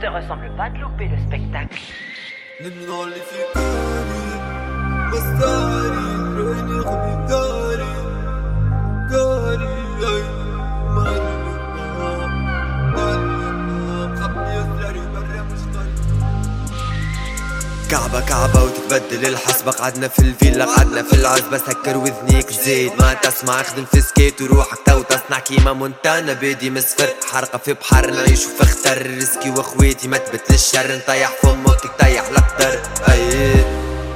te ressemble pas de louper le spectacle. كعبة كعبة وتتبدل الحسبة، قعدنا في الفيلا قعدنا في العزبة، سكر وذنيك زيد ما تسمع، اخدم في سكيت وروحك تو تصنع كيما مونتانا، بيدي مسفر حرقة في بحر نعيشو في خطر، رزقي واخواتي ما تبت للشر، نطيح فمك تطيح لقدر، ايه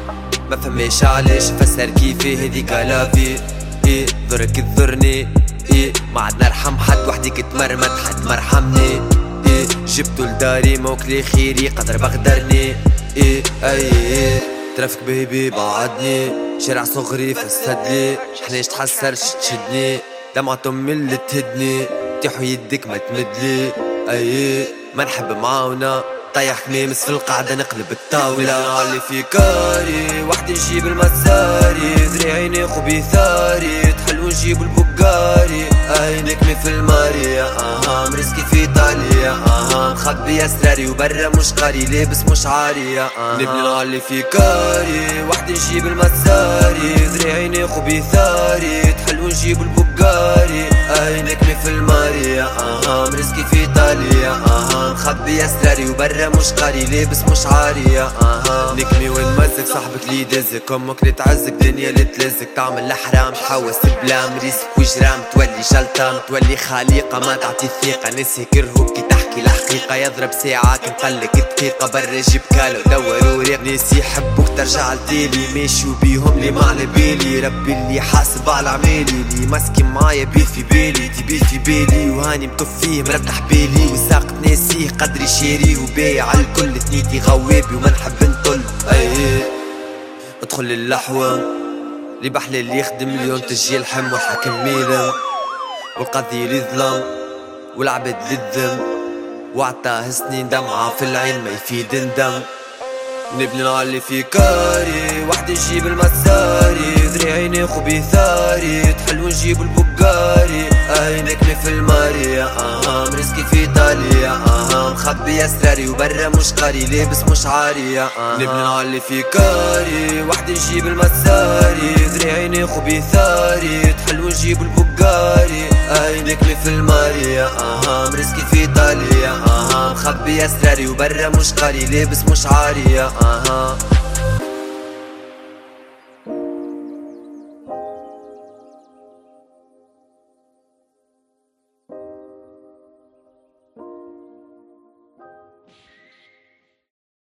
ما فماش علاش فسر كيفي هذيك لافي، ايه ضرك تضرني، ايه ما عاد نرحم حد وحديك تمرمد حد مرحمني، ايه جبتو لداري موكلي خيري قدر بغدرني، ايه ايه ترافك بيبي بعدني، شارع صغري فسدلي، حناش تحسرش تشدني، دمعة امي اللي تهدني، تيحو يدك ما تمدلي، ايه ما نحب معاونا، طيح كميمس في القعدة نقلب الطاولة، علي في كاري وحدي نجيب المساري، ذريعي ناخو بثاري، تحلو نجيب البقاري، نكمي في الماريا، مرزقي في ايطاليا، مخبي اسراري وبرا مش قاري، لابس مش عارية، نبني نعلي في كاري وحدي نجيب المساري، ذريعي ناخو بثاري، تحلو نجيب البقاري، نكمي في الماريا، مرزقي في ايطاليا، مخبي اسراري وبرا مش قاري، لابس مش عارية، نكمي ونمزك صاحبك لي يدزك، امك اللي تعزك دنيا اللي تلزك، تعمل الحرام حوس بلام ريسك وجرام، تولي جلطان تولي خليقة ما تعطي الثقة، ناس يكرهوك كي تحكي الحقيقة، يضرب ساعات نقلك دقيقة برا جيب كالو دوروا ريق، ناس يحبوك ترجع لديلي، ماشيو بيهم لي ما على بالي، ربي اللي حاسب على عمالي، اللي مسكي معايا بي في بالي، تبي في بالي وهاني مطفيه مرتاح بالي، وساقت ناسيه قدري شيري، وبايع الكل ثنيتي غوابي وما نحب نطل، ايه ادخل اللحوة اللي بحلى اللي يخدم مليون تسجيل حم، والحكم ميلم والقضية للظلم والعبد للذم، وعطاه سنين دمعة في العين ما يفيد ندم، نبني نعلي في كاري وحدي نجيب المساري، ذريعي ناخو بثاري، تحلو نجيب البقاري، نكمي في الماريا، مرزقي في ايطاليا، مخبي اسراري وبرا مش قاري، لابس مش عارية، نبني نعلي في كاري وحدي نجيب المساري، ذريعي ناخو بثاري، تحلو نجيب البقاري، نكمي في الماريا، مرزقي في ايطاليا، مخبي اسراري وبرا مش قاري، لابس مش عارية.